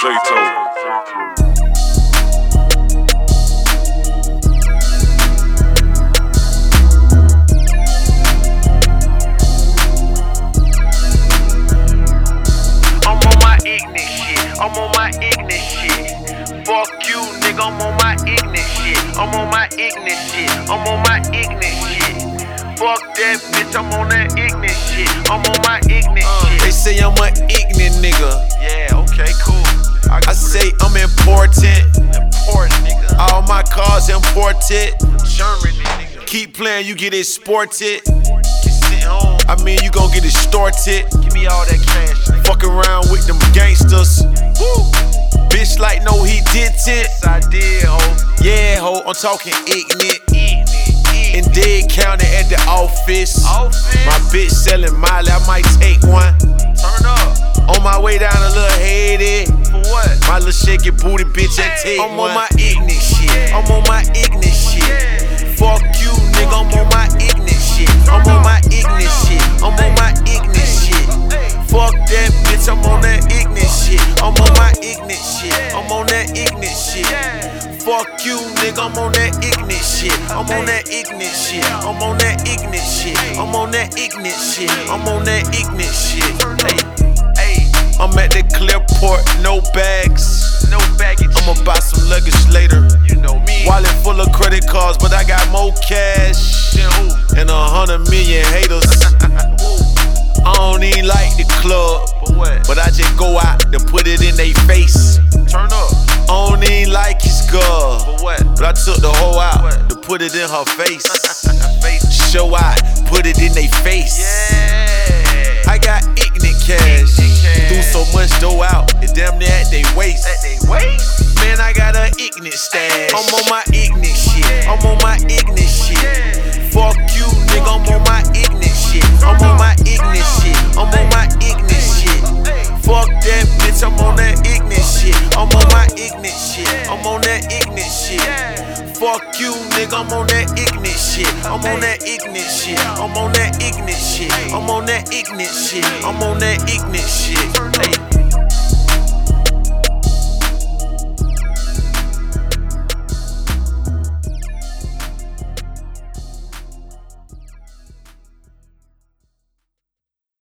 I'm on my ignorant shit. Fuck you, nigga, I'm on my ignorant shit. I'm on my ignorant shit. I'm on my ignorant shit. Fuck that bitch, I'm on that ignorant shit. I'm on my ignorant shit. They say I'm an ignorant nigga. Yeah, okay, cool. I say I'm important. Important, nigga. All my cars imported. German, nigga. Keep playing, you get exported. Get sent home. I mean, you gon' get extorted. Give me all that cash, nigga. Fuck around with them gangsters. Woo. Bitch like no, he didn't. Yes, I did, ho. Yeah, ho, I'm talking ignorant. In Dade County at the office. My bitch selling Miley, I might take one. Turn up. On my way down a little Haiti. For what? My little shaky booty bitch ain't take one. I'm on my ignorant shit. I'm on my ignorant shit. Fuck you, nigga, I'm on my ignorant shit. I'm on my ignorant shit. I'm on my ignorant shit. Fuck that bitch, I'm on that ignorant shit. I'm on my ignorant shit. I'm on that ignorant shit. Fuck you, nigga, I'm on that ignorant shit. I'm on that ignorant shit. I'm on that ignorant shit. I'm on that ignorant shit. I'm on that ignorant shit. I'm at the Clearport, no bags. No baggage. I'ma buy some luggage later. You know me. Wallet full of credit cards, but I got more cash and 100 million haters. I don't even like the club, but I just go out to put it in they face. Turn up. I don't even like his girl, but I took the hoe out to put it in her face. Show out, put it in they face. Yeah. I got ignorant cash. Threw so much dough out, it damn near at they waist. At they waist? Man, I got an ignorant stash. I'm on my ignorant shit. I'm on my ignorant shit. Fuck you, nigga, I'm on my ignorant shit. I'm on my ignorant shit. I'm on my ignorant shit. Fuck that bitch, I'm on that ignorant shit. I'm on my ignorant shit. I'm on that ignorant shit. Fuck you, nigga, I'm on that ignorant shit. I'm on that ignorant shit. I'm on that ignorant shit. I'm on that ignorant shit. I'm on that ignorant shit.